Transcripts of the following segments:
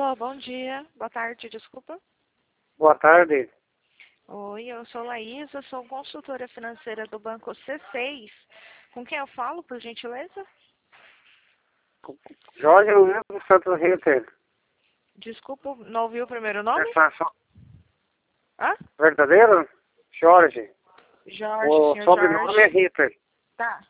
Alô, bom dia. Boa tarde, desculpa. Boa tarde. Oi, eu sou Laísa, sou consultora financeira do Banco C6. Com quem eu falo, por gentileza? Jorge Luiz dos Santos Ritter. Desculpa, não ouvi o primeiro nome? Hã? Verdadeiro? Jorge. Jorge, O senhor sobrenome Jorge. é Ritter. Tá.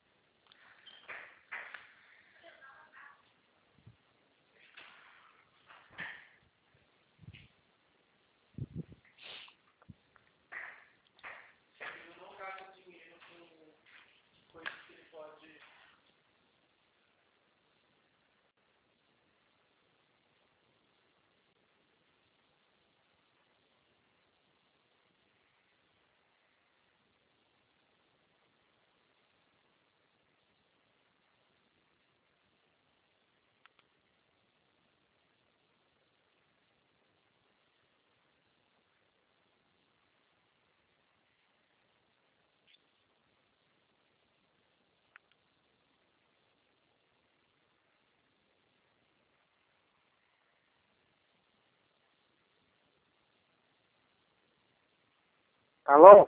Alô?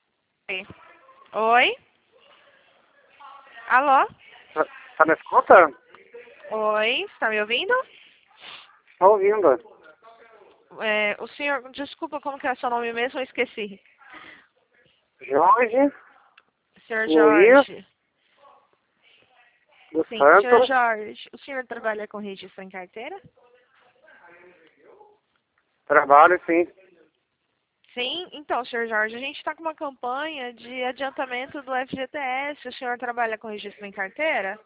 Oi? Alô? Tá me escuta? Oi, está me ouvindo? Estou ouvindo. O senhor, desculpa, como que é seu nome mesmo? Eu esqueci. Jorge Senhor Luiz Jorge. dos Sim, senhor Santos. Jorge, o senhor trabalha com registro em carteira? Trabalho, sim. Sim, então, senhor Jorge, a gente está com uma campanha de adiantamento do FGTS. O senhor trabalha com registro em carteira?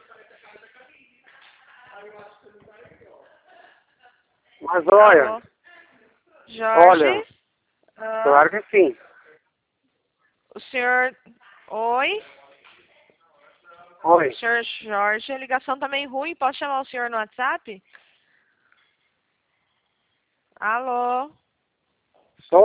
Mas olha, Alô? Jorge? claro que sim. O senhor... Oi? Oi. Senhor Jorge, a ligação tá meio ruim. Posso chamar o senhor no WhatsApp? Alô?